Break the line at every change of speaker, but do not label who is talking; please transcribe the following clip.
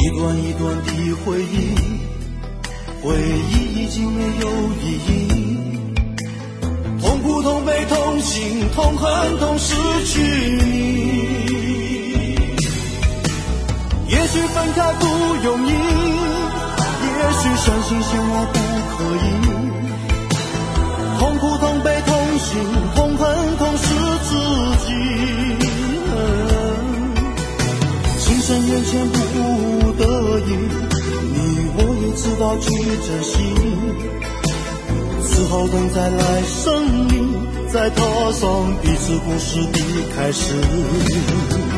一段一段的回忆，回忆已经没有意义。痛苦、痛悲、痛心、痛恨、痛失去你。也许分开不容易，也许相信相爱不可以。痛苦、痛悲、痛心、痛恨、痛失自己。情深缘浅不得已，你我也知道去珍惜。只好等再来生里，再踏上彼此故事的开始。